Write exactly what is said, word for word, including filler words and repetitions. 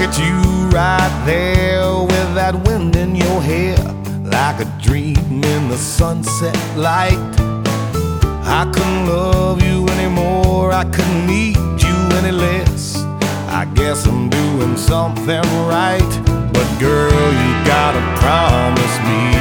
with you right there, with that wind in your hair, like a dream in the sunset light. I couldn't love you anymore, I couldn't need you any less. I guess I'm doing something right, but girl, you gotta promise me